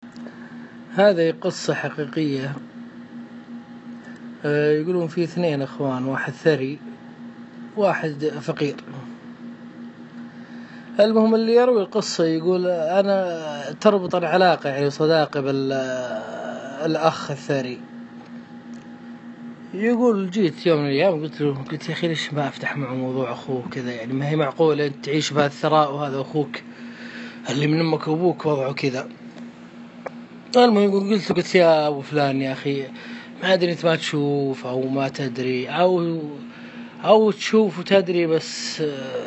هذه قصة حقيقية. يقولون في 2 أخوان، واحد ثري واحد فقير. المهم اللي يروي القصة يقول أنا تربط العلاقة يعني صداقة بالأخ الثري. يقول جيت يوم من الأيام قلت يا أخي ليش ما أفتح معه موضوع أخوه كذا، يعني ما هي معقولة أنت تعيش بهذا الثراء وهذا أخوك اللي من أمك وأبوك وضعه كذا. المهم قلت يا أبو فلان يا أخي ما أدري أنت ما تشوف أو ما تدري أو تشوف وتدري، بس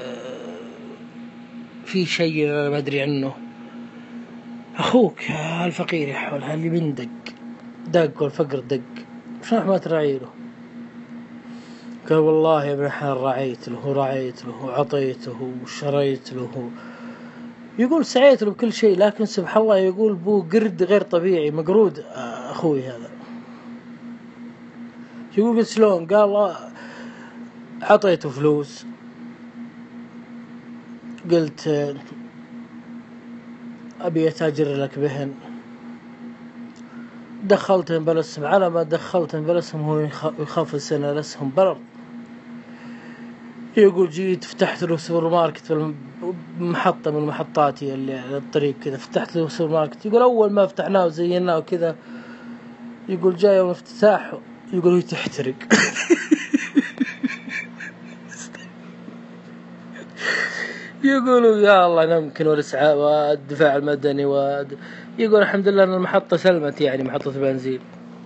في شيء أنا ما أدري عنه. أخوك الفقير يا حول اللي من دق والفقر دق، شلون ما تراعي له؟ قال والله يا ابن الحلال راعيت له وعطيته وشريت له، يقول سعيت له بكل شيء، لكن سبحان الله يقول بو قرد غير طبيعي مقرود أخوي هذا. يقول قلت شلون؟ قال عطيته فلوس، قلت أبي أتاجر لك بهن، دخلتهم بالاسم، على ما دخلتهم بالاسم هو يخاف السنة الاسهم برر. يقول جيت فتحت له سوبر ماركت في محطة من محطاتي اللي على الطريق كذا، فتحت له سوبر ماركت. يقول أول ما فتحناه وزيناه وكذا، يقول جاء يوم افتتاحه يقول هي تحترق. يقولوا يا الله نمكن والإسعاف والدفاع المدني يقول الحمد لله أن المحطة سلمت، يعني محطة البنزين.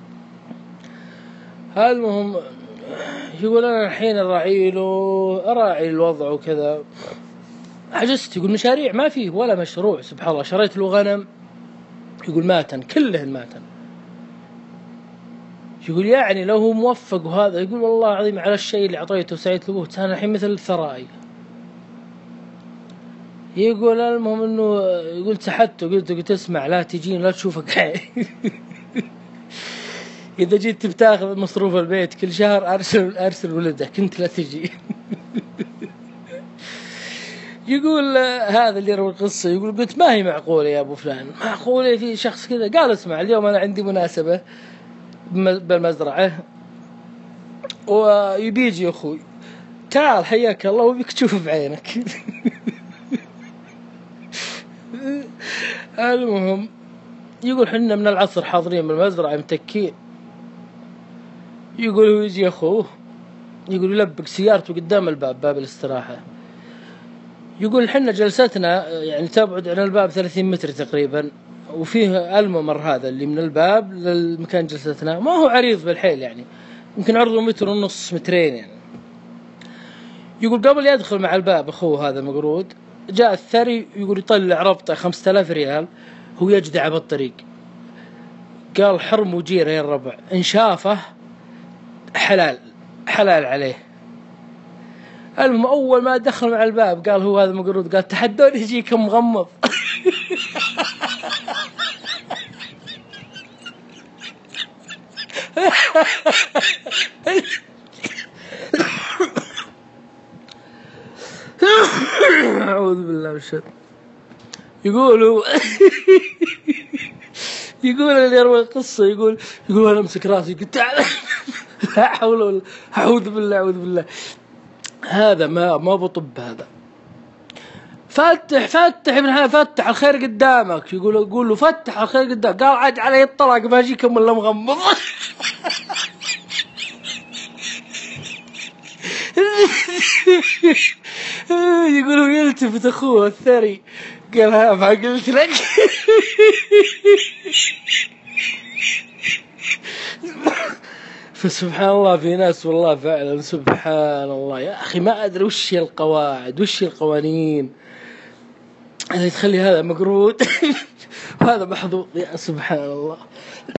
المهم يقول أنا الحين أراعي الوضع وكذا، عجزت. يقول مشاريع ما فيه ولا مشروع، سبحان الله شريت له غنم يقول ماتن كلهن ماتن. يقول يعني لو هو موفق وهذا، يقول والله العظيم على الشيء اللي عطيته وسعيت له أنا الحين مثل الثرائي. يقول المهم انه يقول سحدته قلت اسمع لا تجين لا تشوفك اذا جيت بتاخذ مصروف البيت كل شهر ارسل ولدك انت لا تجي. يقول هذا اللي يروي القصة يقول قلت ما هي معقولة يا ابو فلان، معقولة في شخص كذا؟ قال اسمع اليوم انا عندي مناسبة بالمزرعة ويبيجي اخوي، تعال حياك الله وبيك تشوف بعينك. المهم يقول حنا من العصر حاضرين بالمزرعة متكين. يقول هو يجي أخوه يقول يلبق سيارته قدام الباب، باب الاستراحة. يقول حنا جلستنا يعني تبعد عن الباب 30 متر تقريبا، وفيه الممر هذا اللي من الباب للمكان جلستنا ما هو عريض بالحيل، يعني يمكن عرضه 1.5 متر 2 يعني. يقول قبل يدخل مع الباب أخوه هذا مقرود جاء الثري يقول يطلع ربطة 5000 ريال هو يجدع بالطريق. قال حرم وجيره يا الربع، إن شافه حلال عليه. المهم أول ما دخل مع الباب قال هو هذا مقرود قال تحدون يجيكم مغمض. أعوذ بالله من الشر. يقولوا يقول اللي يروي القصة يقول أنا أمسك راسي قلت لا حول ولا أعوذ بالله هذا ما بطب هذا. فتح ابن حلال فتح الخير قدامك. يقول له فتح الخير قدامك. قال عاد علي الطلاق ما أجيكم ولا مغمض. يقولوا يلتفت أخوه الثري قال ها ما قلت لك. فسبحان الله في ناس والله فعلا سبحان الله يا أخي ما أدري وش هي القواعد وش هي القوانين اللي تخلي هذا مقرود وهذا محظوظ يا سبحان الله.